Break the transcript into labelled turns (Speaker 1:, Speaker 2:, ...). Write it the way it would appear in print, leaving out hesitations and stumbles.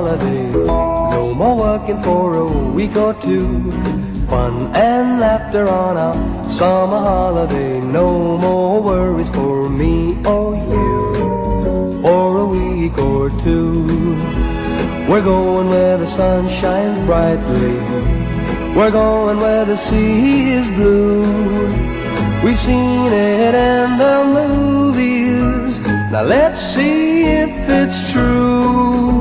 Speaker 1: holiday. No more working for a week or two. Fun and laughter on our summer holiday. No more worries for me or you for a week or two. We're going where the sun shines brightly. We're going where the sea is blue. We've seen it in the movies. Now let's see if it's true.